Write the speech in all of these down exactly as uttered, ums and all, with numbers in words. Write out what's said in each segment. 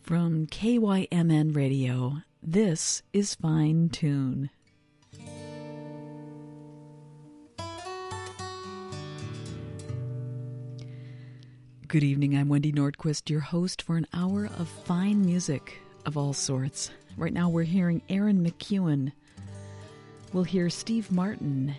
From K Y M N Radio, this is Fine Tune. Good evening, I'm Wendy Nordquist, your host for an hour of fine music of all sorts. Right now we're hearing Aaron McEwen. We'll hear Steve Martin,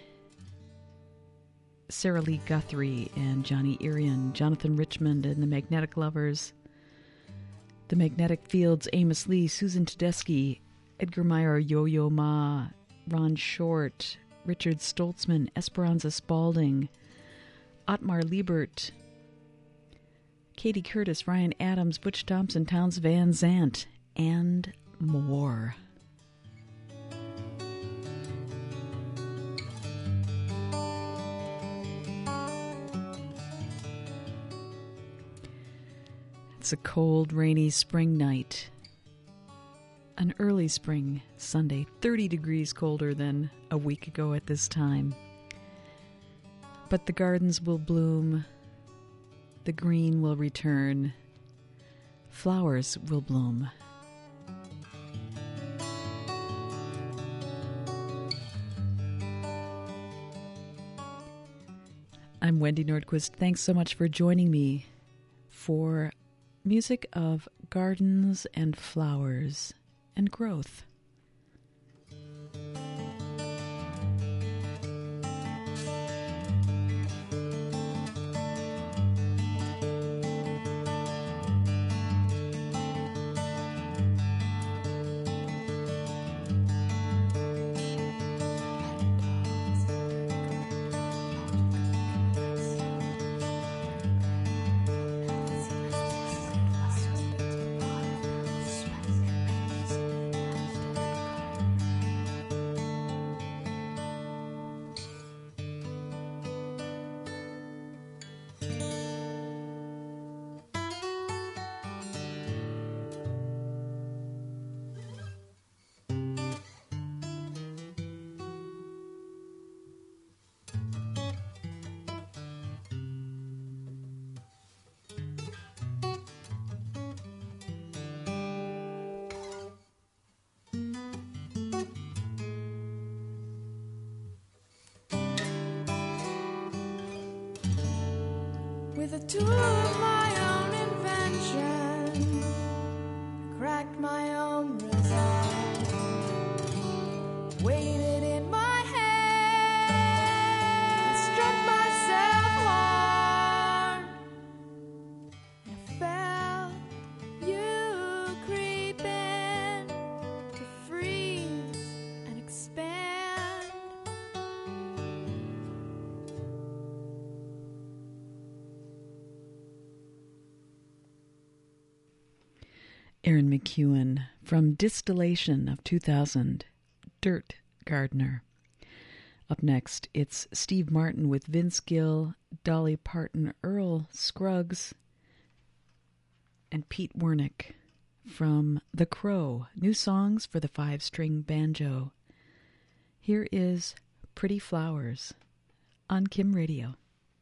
Sarah Lee Guthrie, and Johnny Irion, Jonathan Richmond and the Magnetic Lovers, The Magnetic Fields, Amos Lee, Susan Tedeschi, Edgar Meyer, Yo-Yo Ma, Ron Short, Richard Stoltzman, Esperanza Spalding, Otmar Liebert, Katie Curtis, Ryan Adams, Butch Thompson, Towns Van Zandt, and more. It's a cold, rainy spring night. An early spring Sunday, thirty degrees colder than a week ago at this time. But the gardens will bloom, the green will return, flowers will bloom. I'm Wendy Nordquist. Thanks so much for joining me for music of gardens and flowers and growth. With a tool of my own invention, I cracked my own resolve, weighed it in my hand, struck myself hard. I felt you creeping to freeze and expand. Aaron McEwen from Distillation of two thousand, Dirt Gardener. Up next, it's Steve Martin with Vince Gill, Dolly Parton, Earl Scruggs, and Pete Wernick from The Crow, new songs for the five-string banjo. Here is Pretty Flowers on Kim Radio.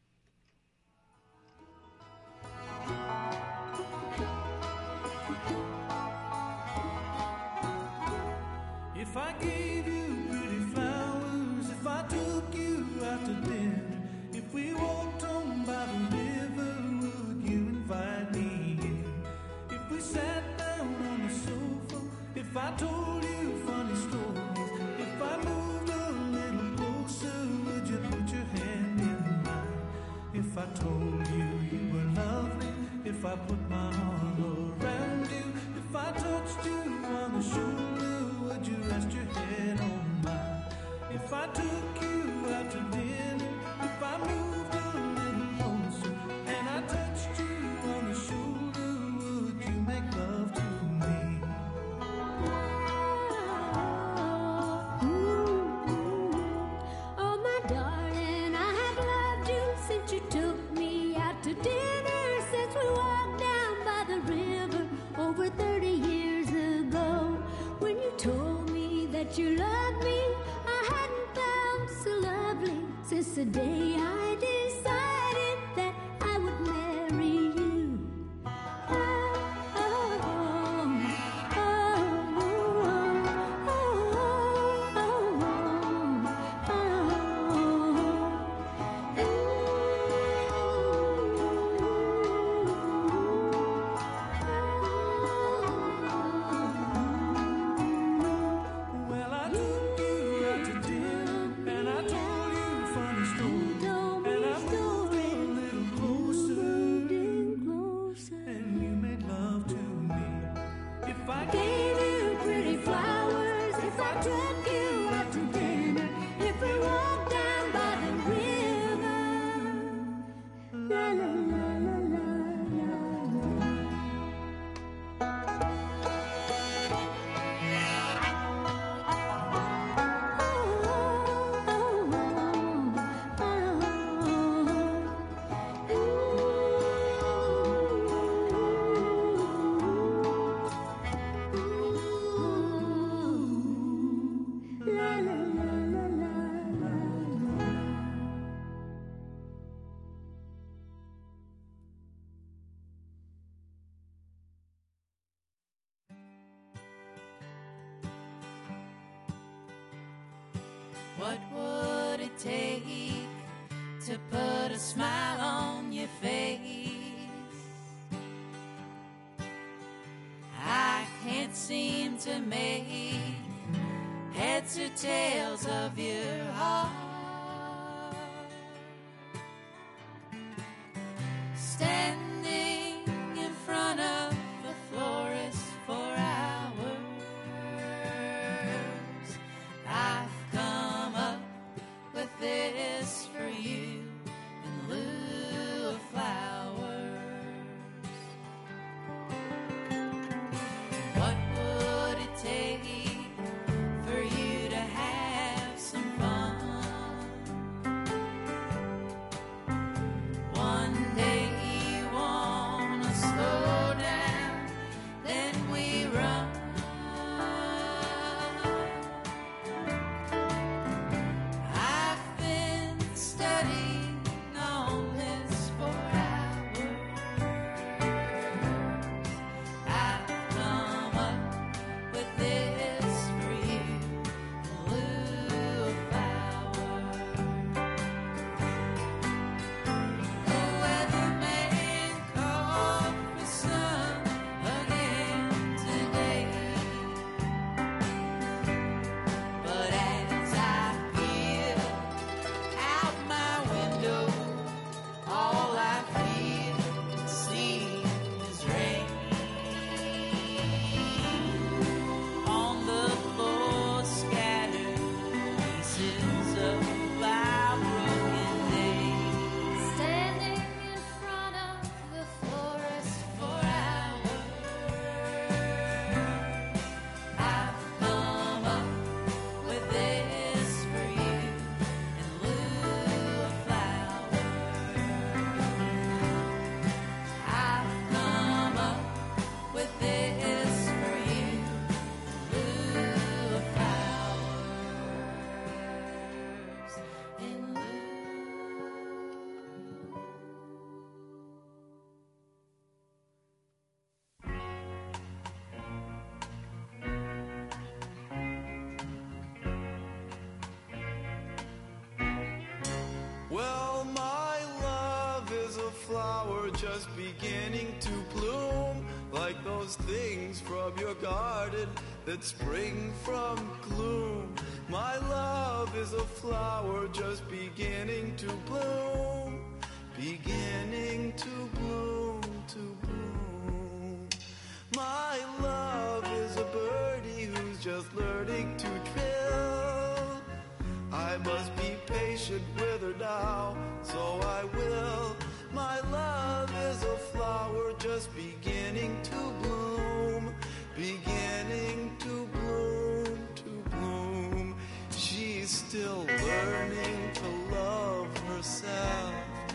If I gave you pretty flowers, if I took you out to dinner, if we walked on by the river, would you invite me in? If we sat down on the sofa, if I told you funny stories, if I moved a little closer, would you put your hand in mine? If I told you you were lovely, if I put my arm around you, if I touched you on the shoulder, would you rest your head on mine? If I took you out to dinner, if I moved a little closer, and I touched you on the shoulder, would you make love to me? Oh, my darling, I have loved you since you took me out to dinner, since we walked down by the river over thirty years ago. When you told me that you loved me, I hadn't found so lovely since the day I decided that I would marry you. Oh, oh, oh, to put a smile on your face. I can't seem to make heads or tails of your heart. Standing in front of the florist for hours, I've come up with this for you in lieu of flowers. What would it take for you to have some fun? One day you wanna slow down, then we run. I've been studying on this for hours. I've come up with this for you in lieu of flowers. The weatherman called for sun again today, but as I peer out my window, all I feel and see is rain. On the floor scattered pieces of our broken days. Standing in front of the forest for hours, I've come up with this for you in lieu of flowers. I've come up with this for you in lieu of flowers. In lieu. Well, my love is a flower just beginning to bloom, like those things from your garden that spring from gloom. My love is a flower just beginning to bloom, beginning to bloom, to bloom. My love is a birdie who's just learning to trill. I must be patient with her now, so I will. My love is a flower just beginning to bloom, beginning to bloom, to bloom. She's still learning to love herself.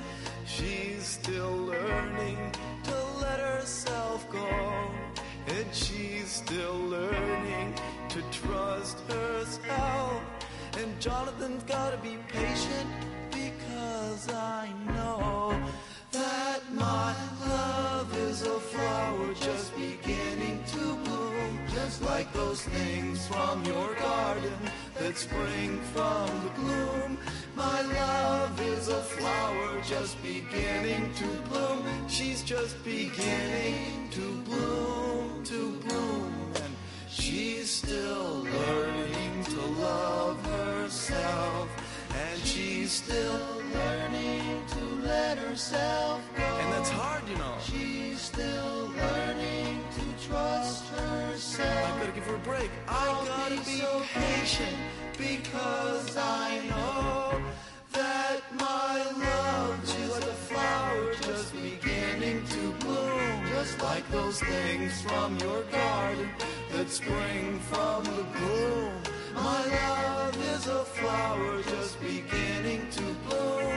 She's still learning to let herself go. And she's still learning to trust herself. And Jonathan's gotta be patient because I know that my love is a flower just beginning to bloom, just like those things from your garden that spring from the gloom. My love is a flower just beginning to bloom. She's just beginning to bloom, to bloom. And she's still learning to love herself. And she's still learning to let herself go. And that's hard, you know. She's still learning to trust herself. I gotta give her a break. I gotta be so patient because I know that my love is like a flower just beginning to bloom, just like those things from your garden that spring from the gloom. My love is a flower just beginning to bloom,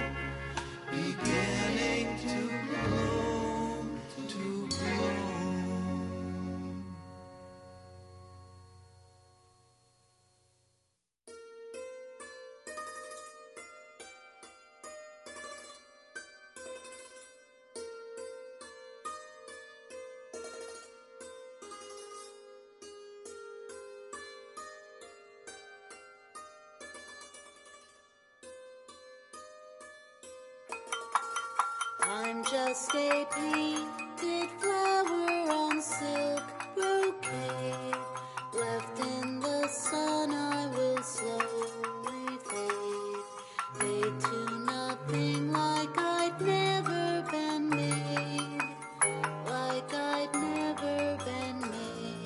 beginning to bloom, to bloom. I'm just a painted flower on silk brocade. Left in the sun, I will slowly fade. Fade to nothing, like I'd never been made. Like I'd never been made.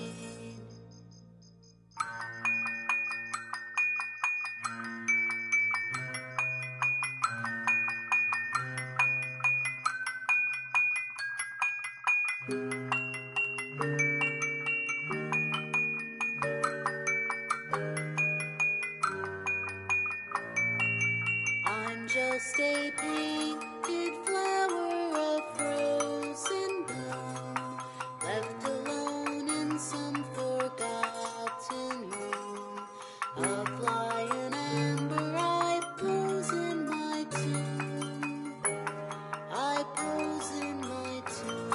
I'm just a painted flower of frozen bloom, left alone in some forgotten room. A fly in amber, I pose in my tomb. I pose in my tomb.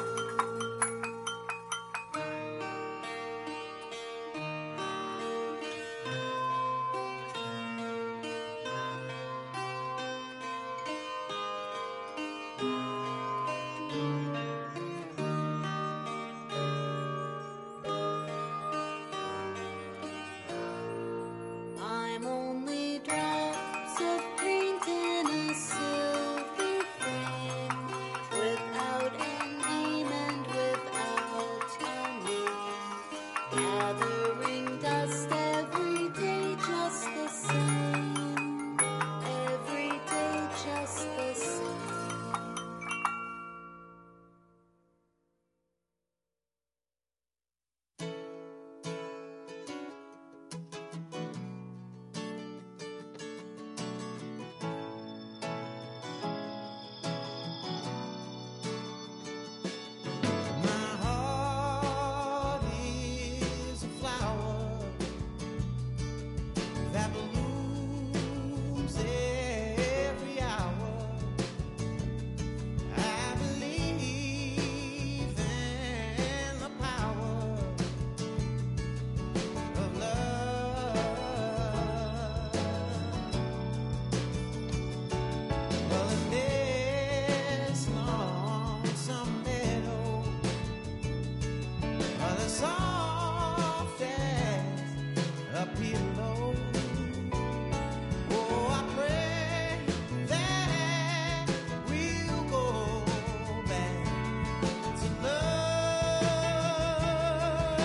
I'm only drops of paint in a silver frame, without an aim and without a name, gathering dust every day just the same, every day just the same. My heart is a flower that blooms every hour. I believe in the power of love. Well, in this lonesome meadow, are the soft as a pillow. Oh, I pray that we'll go back to love.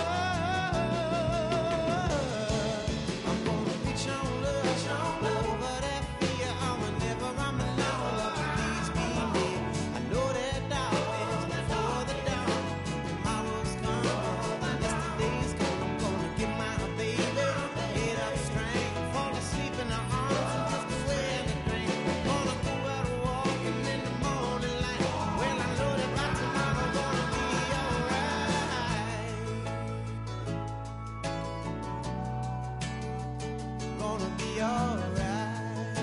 I'm gonna reach on love, over that fear. I will never, I'm alone. Love, please be me. I know that darkness before the dawn. Tomorrow's come, yesterday's gone. I'm gonna get my baby, get up straight, fall asleep in her arms and just away in the drink. Gonna go out walking in the morning light. Well, I know that by tomorrow gonna be alright. Gonna be alright.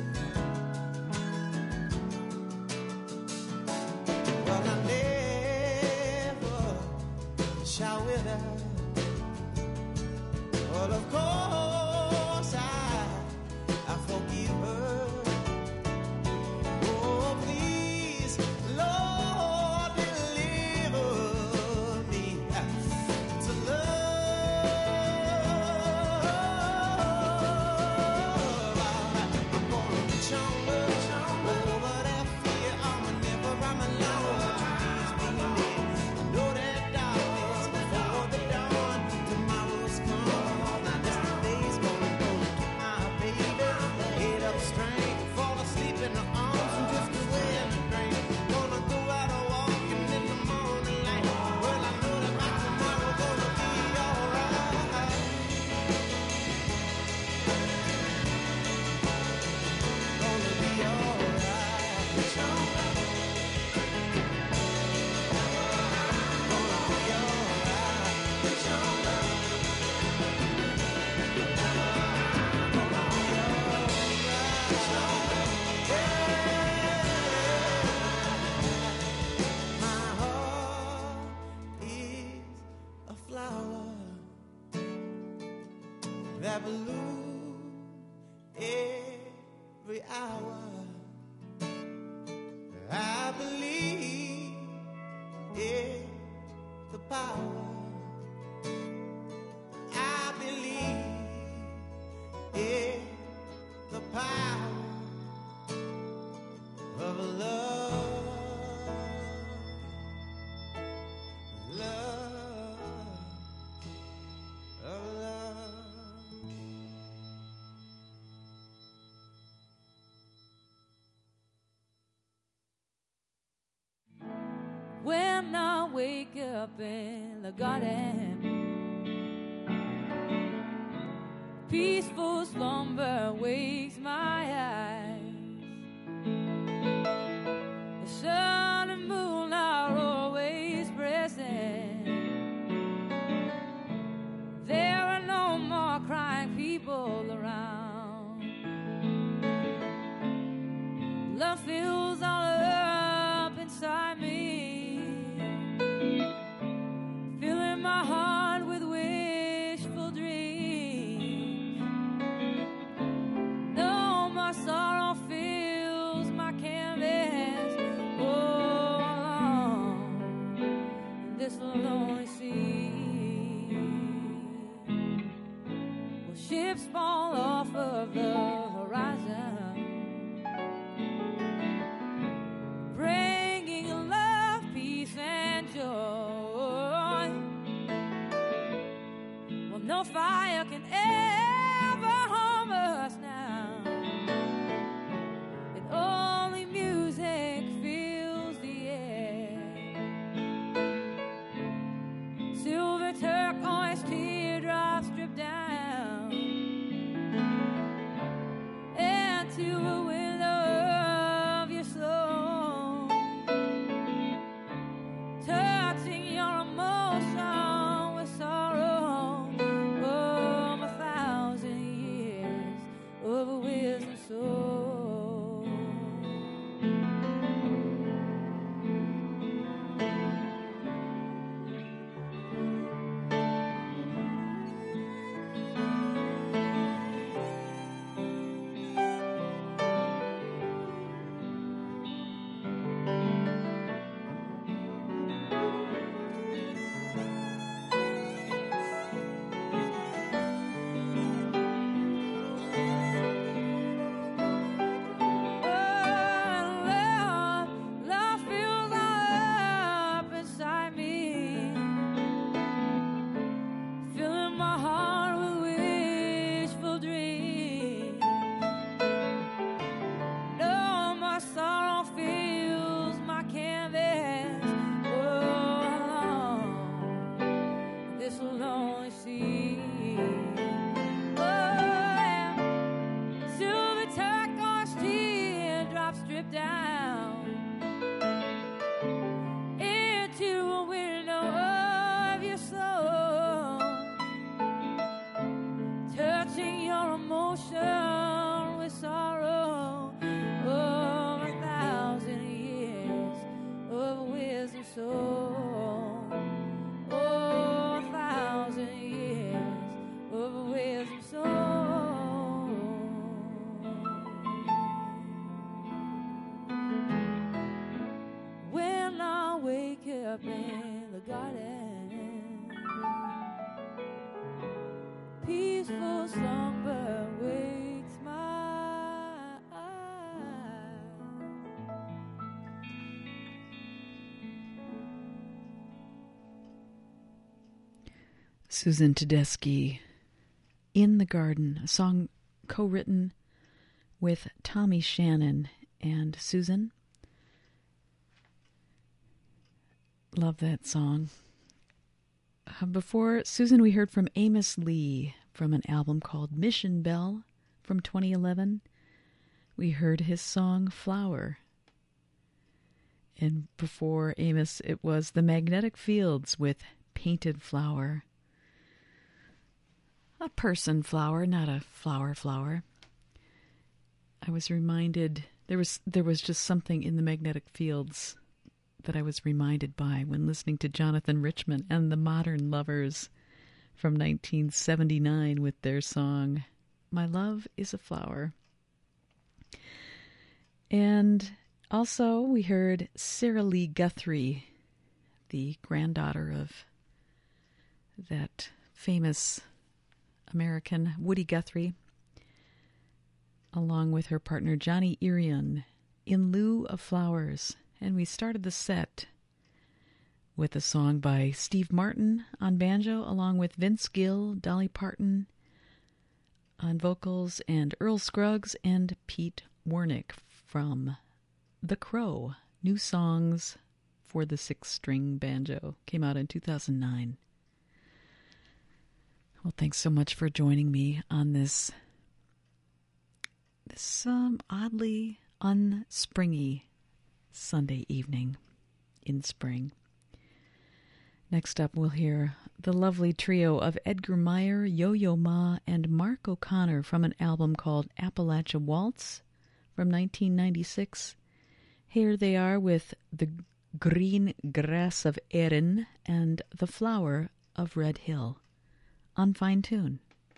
Well, I never shall wither. Well, of course I, I forgive her. Oh, please, Lord, deliver me to love. I'm gonna reach on love, over that fear. I'm never, I'm alone. Please be me. I know that darkness before the dawn. Tomorrow's come, love, love, of love. When I wake up in the garden, peaceful slumber wakes my eyes. The sun and moon are always present. There are no more crying people around. Love fills all up inside me, filling my heart with wishful dreams. No more sorrow fills my canvas. Oh, along this lonely sea, well, ships fall off of the horizon, bringing love, peace, and joy. Well, no fire can ever harm us now, and only music fills the air. Silver turquoise teardrops drip down into a window of your soul, touching your emotion with sorrow. Oh, a thousand years of a wisdom soul. Love, love fills up inside me, filling my heart with wishful dreams. No more sorrow fills my canvas. Oh, along this lonely sea. Oh, and silver turquoise teardrops drip down into a window of your soul, touching your emotion with sorrow. Oh, a thousand years of wisdom soul. Oh, a thousand years of wisdom soul. When I wake up in the garden, peaceful slumber wakes my eyes. Susan Tedeschi, In the Garden, a song co-written with Tommy Shannon and Susan. Love that song. Uh, before Susan, we heard from Amos Lee from an album called Mission Bell from twenty eleven. We heard his song Flower. And before Amos, it was The Magnetic Fields with Painted Flower. A person flower, not a flower flower. I was reminded, there was there was just something in the Magnetic Fields that I was reminded by when listening to Jonathan Richman and the Modern Lovers from nineteen seventy-nine with their song, My Love is a Flower. And also we heard Sarah Lee Guthrie, the granddaughter of that famous American Woody Guthrie, along with her partner Johnny Irion In Lieu of Flowers. And we started the set with a song by Steve Martin on banjo, along with Vince Gill, Dolly Parton on vocals, and Earl Scruggs and Pete Wernick from The Crow. New songs for the six-string banjo. Came out in two thousand nine. Well, thanks so much for joining me on this this um, oddly unspringy Sunday evening in spring. Next up, we'll hear the lovely trio of Edgar Meyer, Yo-Yo Ma, and Mark O'Connor from an album called Appalachia Waltz from nineteen ninety-six. Here they are with The Green Grass of Erin and The Flower of Red Hill on Fine Tune.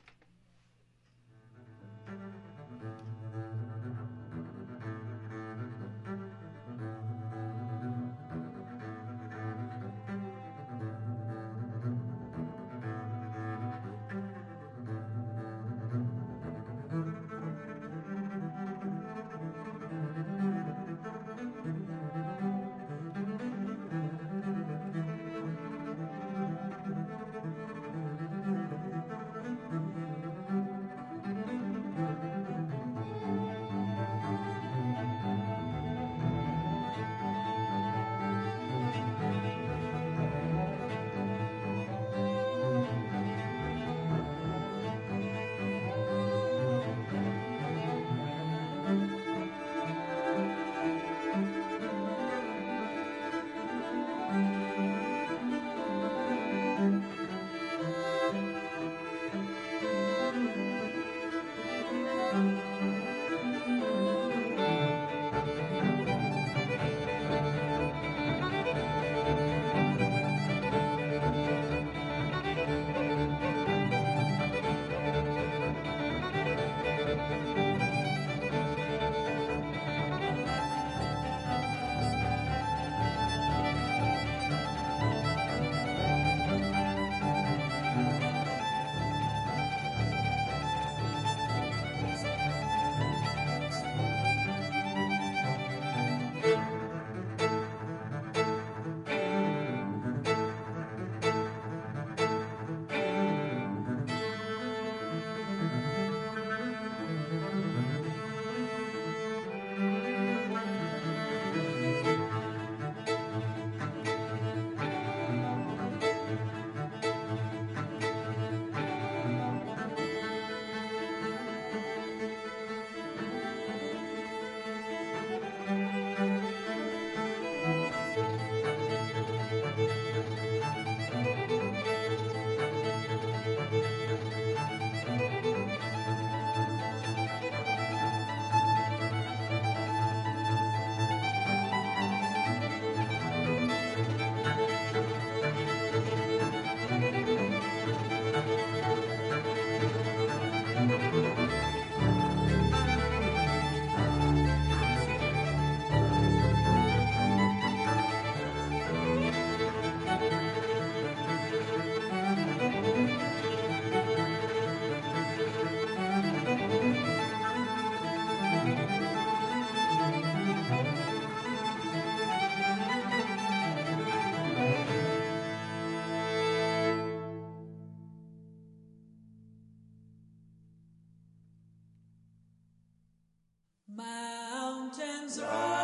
Mountains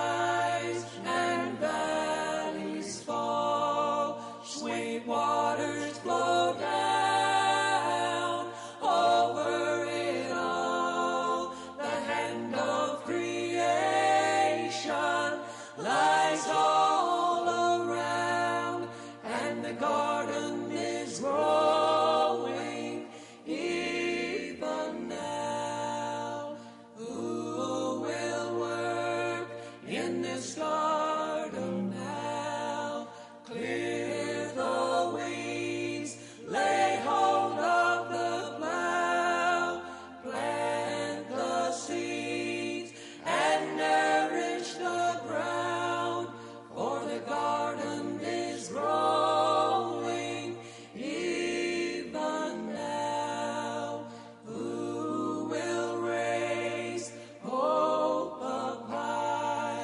rise and valleys fall, sweet waters flow down over it all. The hand of creation lies all around, and the garden is growing even now. Who will work in this garden now? Clear the weeds, lay hold of the plow, plant the seeds and nourish the ground, for the garden is growing even now. Who will raise hope up high?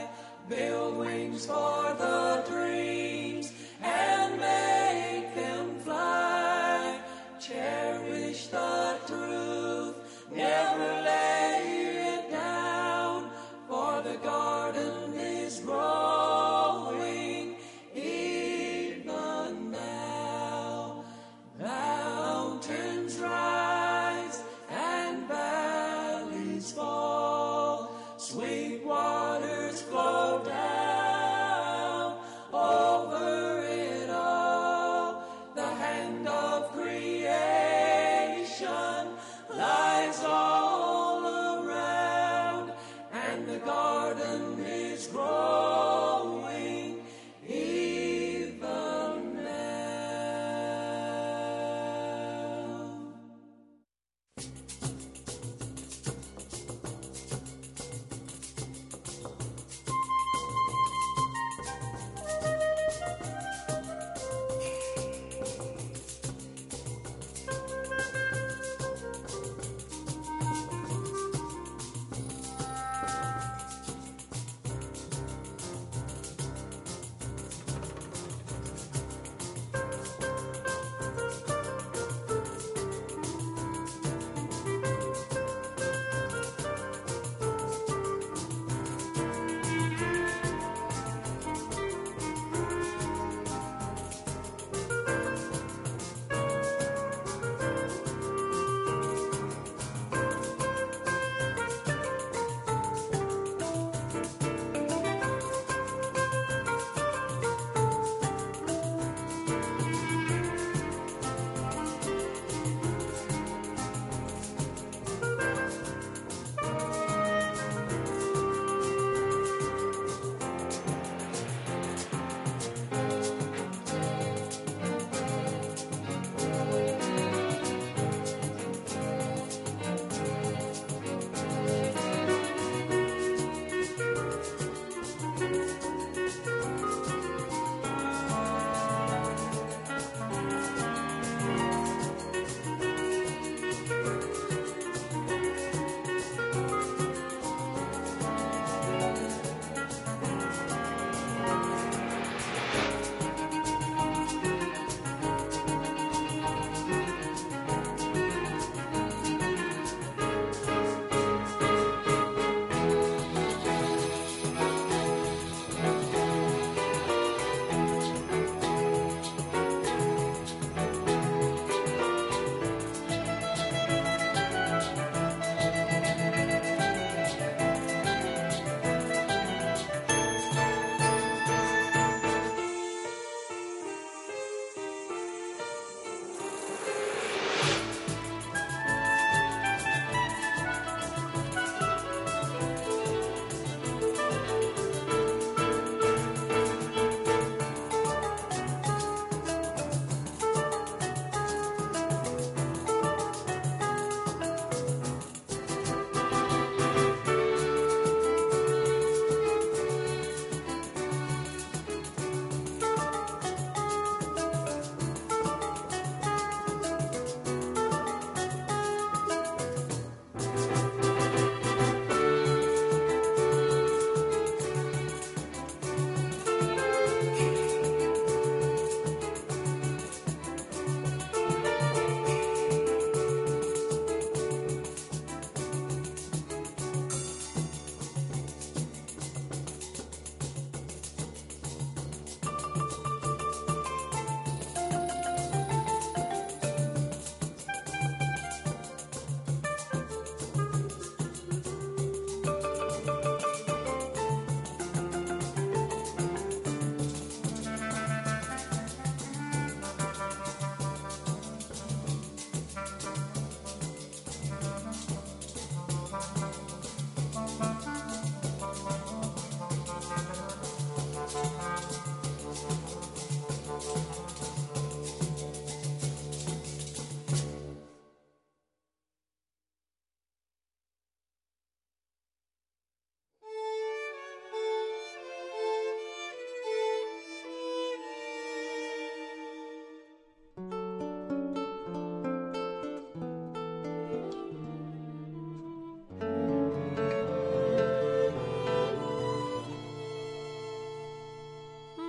wings for the dreams and make them fly. Cherish the truth, never lay it down, for the garden is growing even now. Mountains rise and valleys fall, sweet waters flow down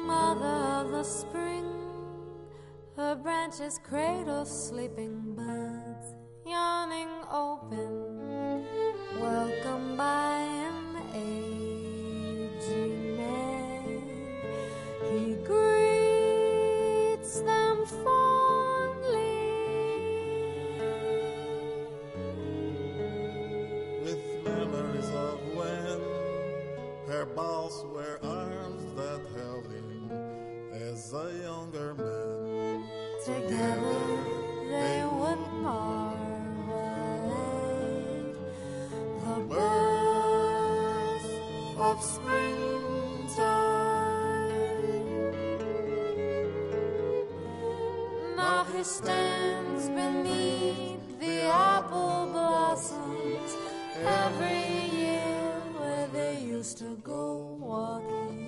Mother of the spring, her branches cradle sleeping buds, yawning open, welcome by an aging man. He greets them fondly with memories of when her boughs were arms that held him as a younger man. Together they would marvel at the birth of springtime. Now he stands beneath the apple blossoms every year where they used to go walking.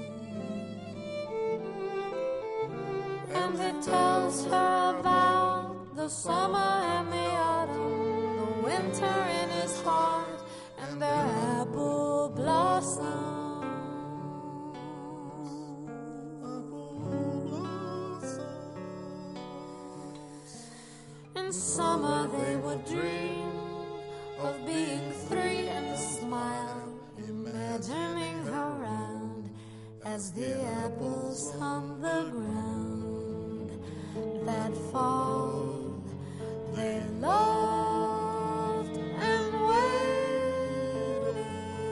And he tells her about the summer and the autumn, the winter in his heart, and the apple blossoms. In summer they would dream of being free and smile, imagining her round as the apples on the ground. That fall they loved and waited,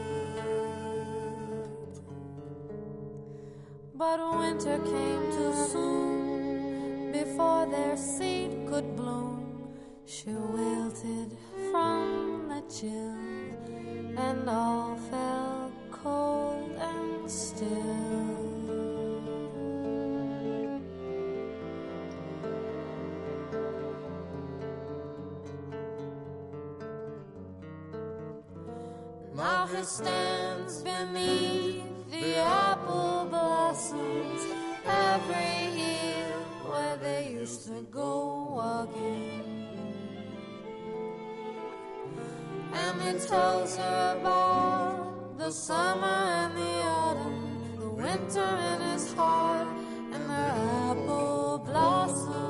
but winter came too soon. Before their seed could bloom, she wilted from the chill, and all fell cold and still. Now he stands beneath the apple blossoms every year where they used to go walking. And he tells her about the summer and the autumn, the winter in his heart, and the apple blossoms.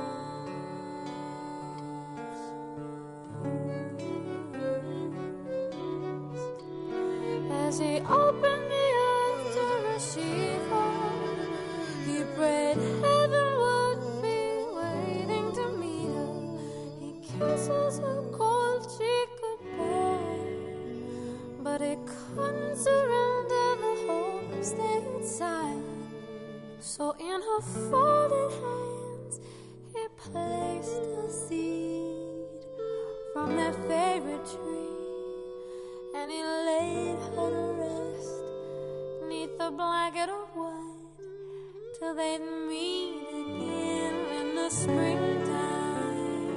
As he opened the earth to receive her, he prayed heaven would be waiting to meet her. He kisses her cold cheek goodbye, but he couldn't surrender the hopes they had sighed. So in her folded hands he placed a seed from their favorite tree, and he laid her to rest neath the blanket of white till they'd meet again in the springtime.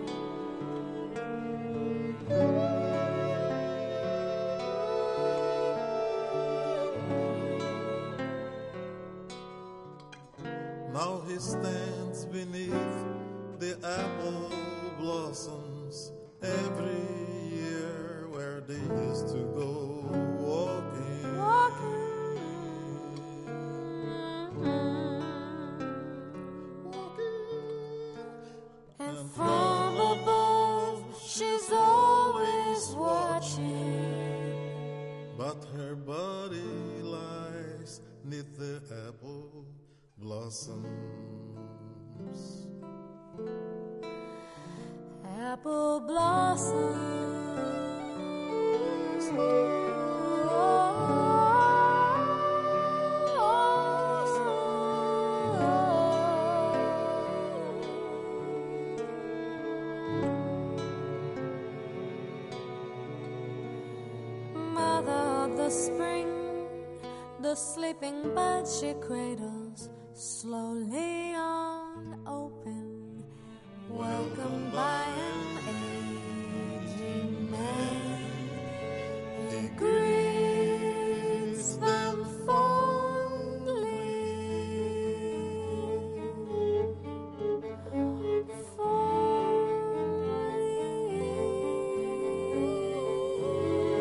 Now he stands beneath the apple blossoms every year where they used to go walking. Walking. And from above she's always watching, But her body lies neath the apple blossoms. apple blossoms. Mother of the spring, the sleeping bud she cradles slowly on open, welcomed by an aging man. He greets them fondly.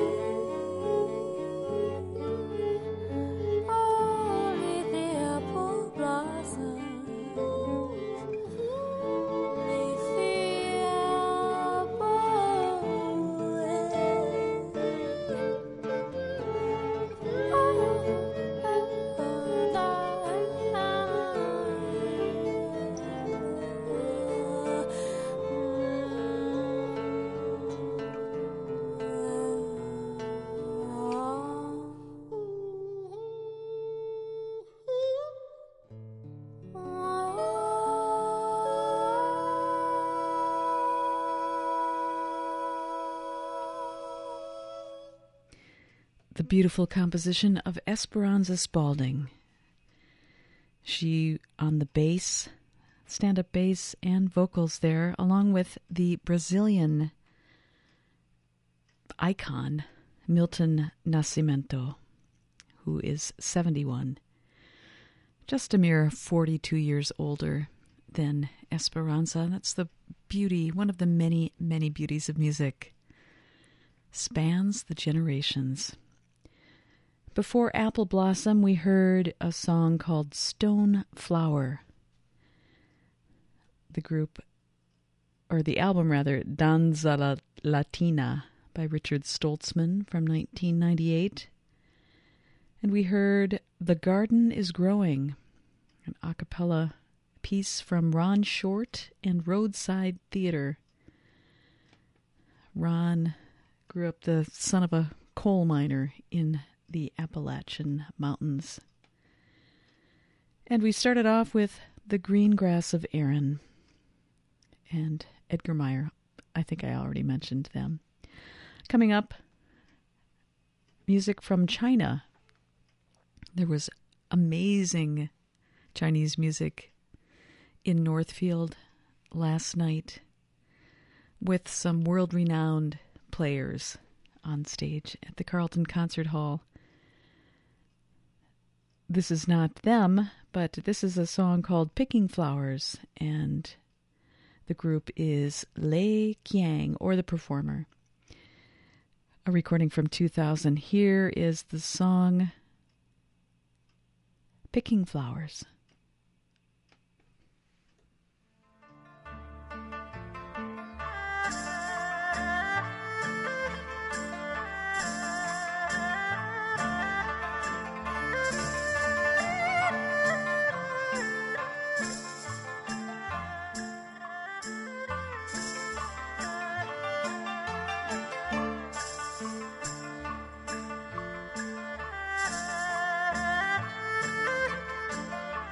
Fondly. Only the apple beautiful composition of Esperanza Spalding. She on the bass, stand-up bass and vocals there, along with the Brazilian icon Milton Nascimento, who is seventy-one, just a mere forty-two years older than Esperanza. That's the beauty, one of the many, many beauties of music. Spans the generations. Before Apple Blossom, we heard a song called Stone Flower. The group, or the album rather, Danza La- Latina by Richard Stoltzman from nineteen ninety-eight. And we heard The Garden is Growing, an a cappella piece from Ron Short and Roadside Theater. Ron grew up the son of a coal miner in the Appalachian Mountains. And we started off with The Green Grass of Erin and Edgar Meyer. I think I already mentioned them. Coming up, music from China. There was amazing Chinese music in Northfield last night with some world-renowned players on stage at the Carlton Concert Hall. This is not them, but this is a song called Picking Flowers, and the group is Lei Qiang, or the performer. A recording from two thousand. Here is the song Picking Flowers. Thank you.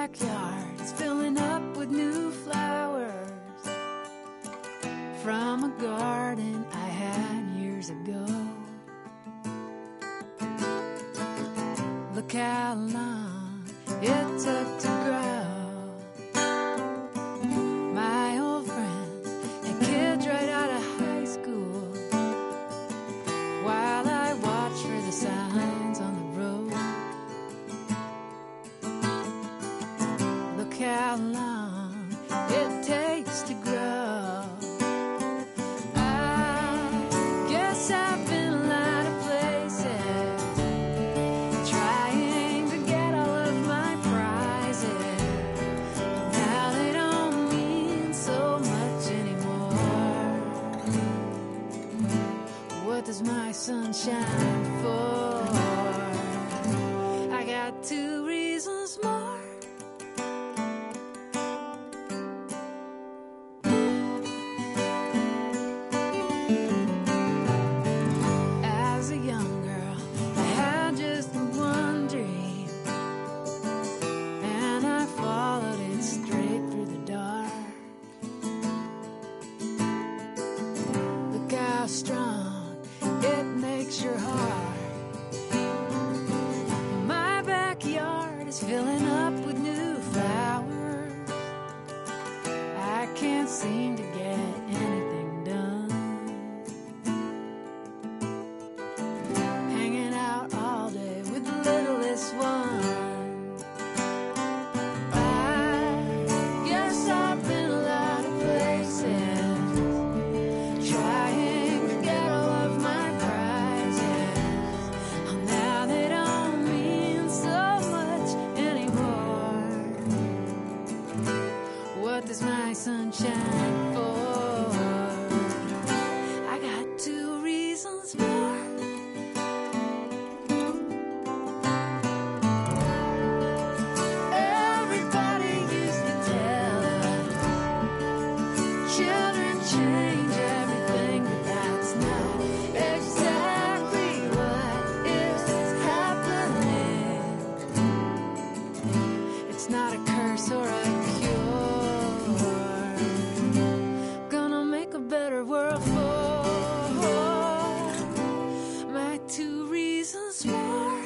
backyard is filling up with new flowers from a garden I had years ago. Look how long it took to grow. My old friends and kids right out of high school, while I watch for the signs on the road. Look how long it takes to grow. I guess I've been a lot of places, trying to get all of my prizes. Now they don't mean so much anymore. What does my sun shine for? I got two reasons more. As a young girl, I had just the one dream, and I followed it straight through the dark. Look how strong it makes your heart. My backyard is filling up with new flowers. I can't seem to get anything done. Hanging out all day with the littlest one. I guess I've been a lot of places, trying to get all of my prizes. Oh, now they don't mean so much anymore. What does my sunshine for? I got two reasons more. Everybody used to tell us children change everything, but that's not exactly what is happening. It's not a curse or a cure. Gonna make a better world for my two reasons more.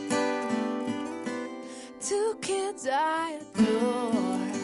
Two kids I adore.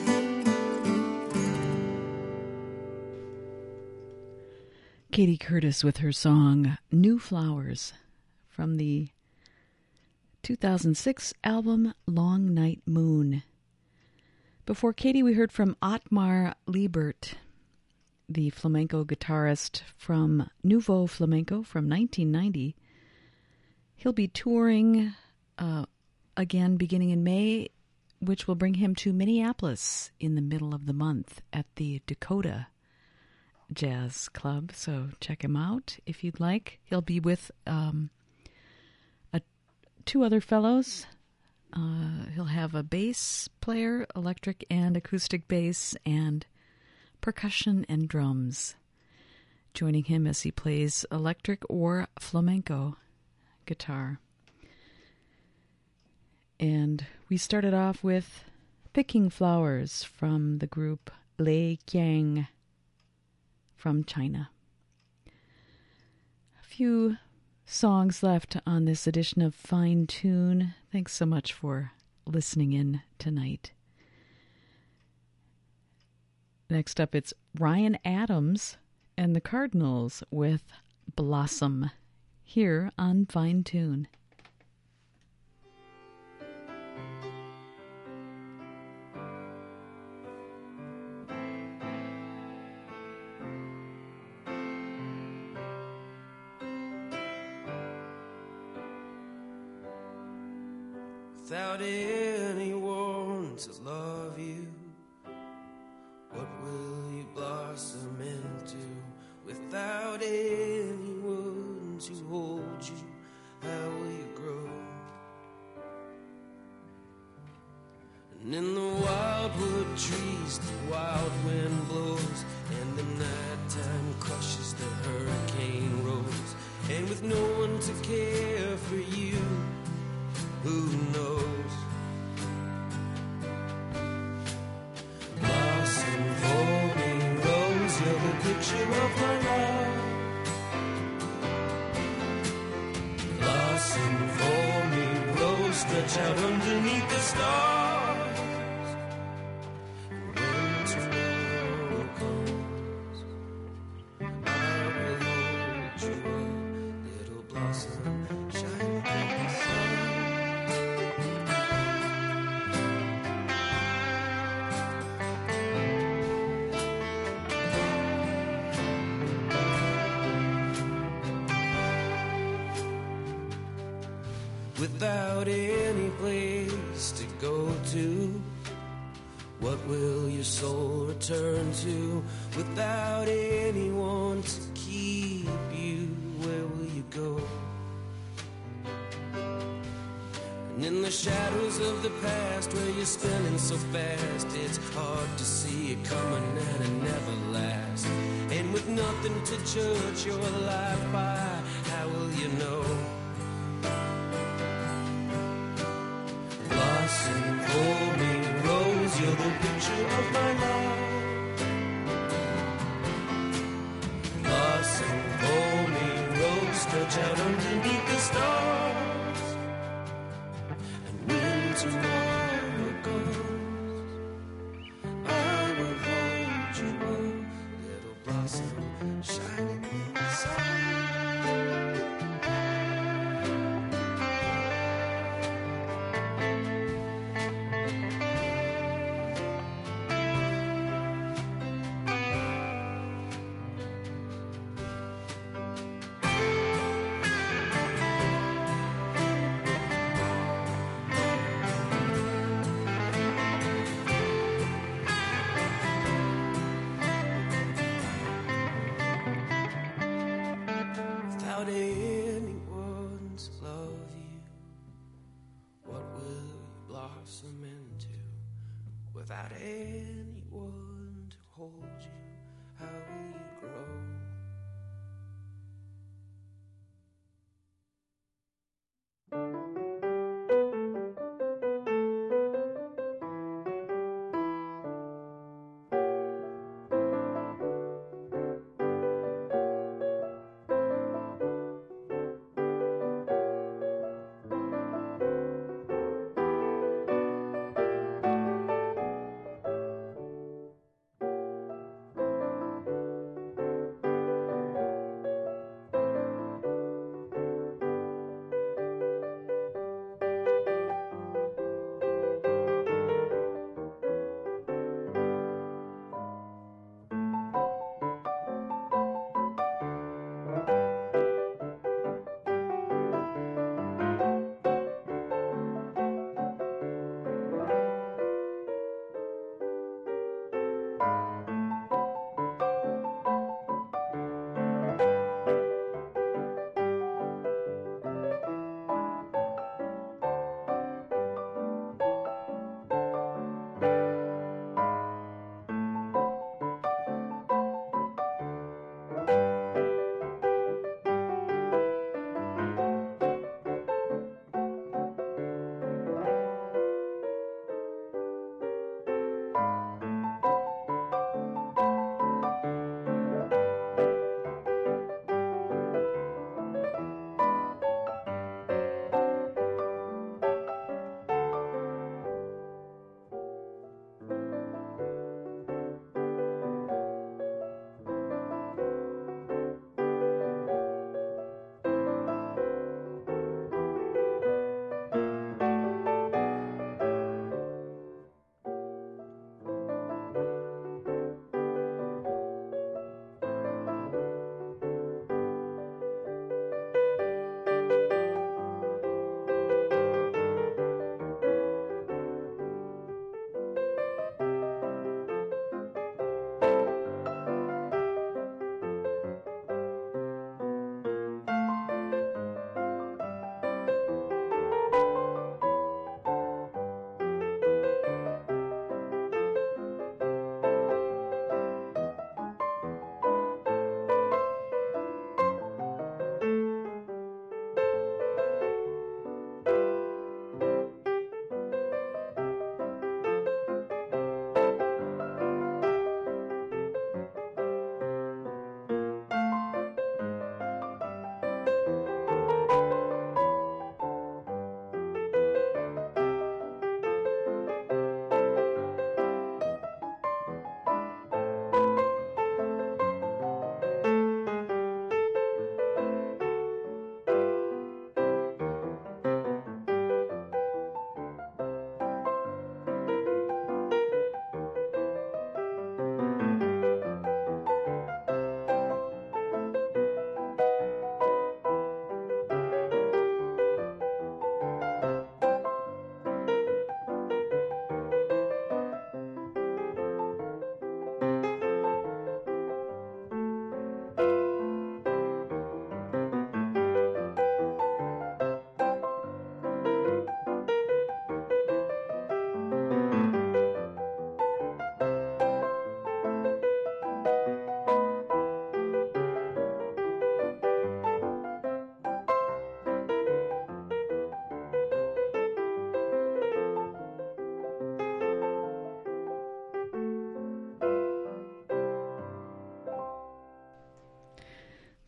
Katie Curtis with her song New Flowers from the two thousand six album Long Night Moon. Before Katie, we heard from Otmar Liebert, the flamenco guitarist from Nouveau Flamenco from nineteen ninety. He'll be touring uh, again beginning in May, which will bring him to Minneapolis in the middle of the month at the Dakota Jazz Club. So check him out if you'd like. He'll be with um, a, two other fellows. Uh, he'll have a bass player, electric and acoustic bass, and percussion and drums, joining him as he plays electric or flamenco guitar. And we started off with Picking Flowers from the group Lei Qiang from China. A few songs left on this edition of Fine Tune. Thanks so much for listening in tonight. Next up, it's Ryan Adams and the Cardinals with Blossom here on Fine Tune. Without anyone to love you, what will you blossom into? Without anyone to hold you, how will you grow? And in the wildwood trees, the wild wind blows, and the nighttime crushes the hurricane rolls. And with no one to care for you, who knows? picture of my love. Blossom for me, rose stretch out underneath the stars. When tomorrow comes, I will hold you up, little blossom shining in the sun. Without any place to go to, what will your soul return to? Without anyone to keep you, where will you go? And in the shadows of the past where you're spinning so fast, it's hard to see it coming and it never lasts. And with nothing to judge your life by, how will you know? Blossom for me, rose, you're the picture of my love. Blossom for me, rose, stretch out underneath the stars. And when tomorrow comes, I will hold you up, little blossom shining in the sun. Without anyone to love you, what will you blossom into? Without anyone to hold you, how will you grow?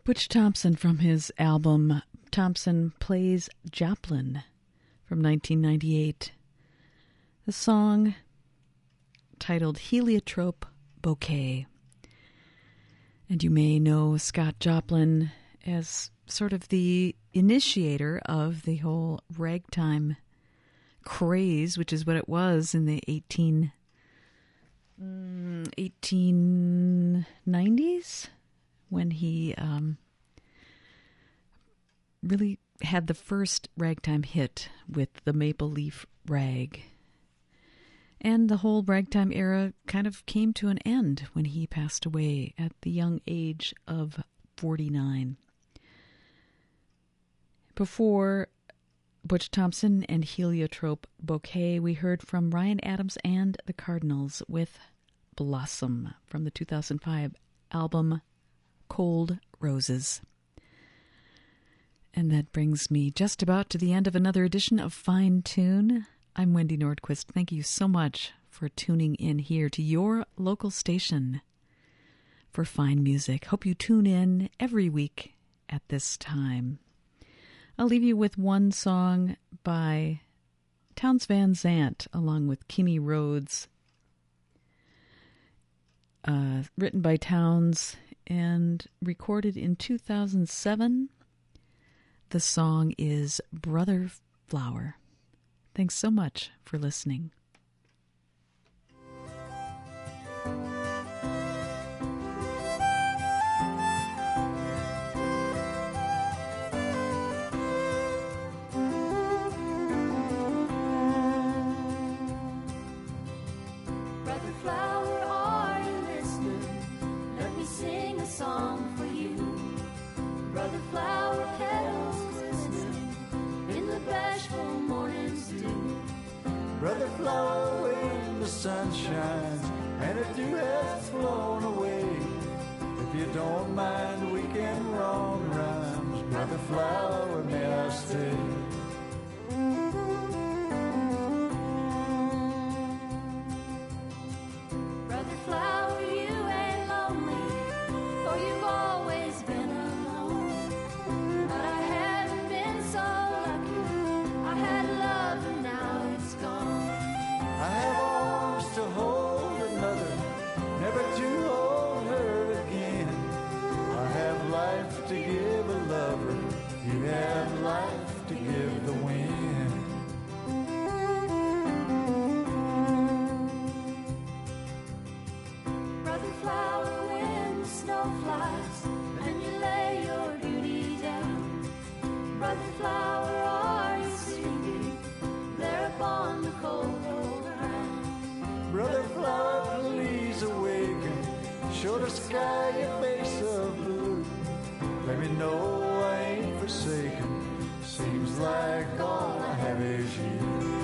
Butch Thompson from his album Thompson Plays Joplin from nineteen ninety-eight. The song titled Heliotrope Bouquet. And you may know Scott Joplin as sort of the initiator of the whole ragtime craze, which is what it was in the eighteen, eighteen nineties, when he um, really had the first ragtime hit with the Maple Leaf Rag. And the whole ragtime era kind of came to an end when he passed away at the young age of forty-nine. Before Butch Thompson and Heliotrope Bouquet, we heard from Ryan Adams and the Cardinals with Blossom from the two thousand five album Cold Roses. And that brings me just about to the end of another edition of Fine Tune. I'm Wendy Nordquist. Thank you so much for tuning in here to your local station for fine music. Hope you tune in every week at this time. I'll leave you with one song by Townes Van Zandt along with Kenny Rhodes, uh, written by Townes and recorded in two thousand seven. The song is Brother Flower. Thanks so much for listening. Brother Flower, are you listening? Let me sing a song for you. Brother Flower, petals glistening in the bashful morning's dew. Brother Flower, when the sun shines and a dew has flown away, if you don't mind weekend wrong rhymes, Brother Flower, may I stay? Brother Flower, you ain't lonely, for you've always been alone. But I haven't been so lucky. I had love and now it's gone. I have arms to hold another, never to hold her again. I have life to give a lover, you have life to give the wind. Brother Flower, when the snow flies and you lay your duty down. Brother Flower, are you sleeping there upon the cold, cold ground? Brother Flower, please awaken, show the sky your face of blue. Let me know I ain't forsaken, seems like all I have is you.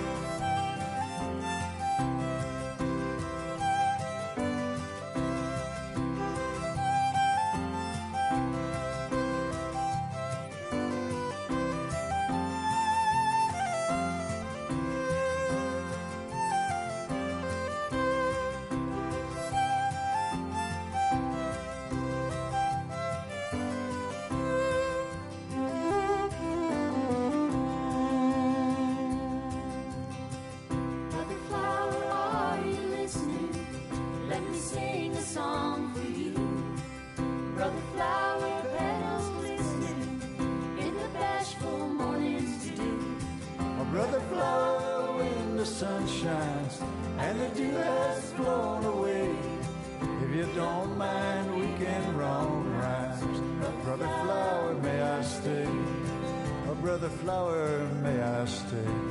Brother Flower, are you listening? Let me sing a song for you. Brother Flower, petals glistening in the bashful morning's dew. Oh, Brother Flower, when the sun shines and the dew has flown away, if you don't mind weekend wrong rhymes, Brother Flower, may I stay? Oh, Brother Flower, may I stay?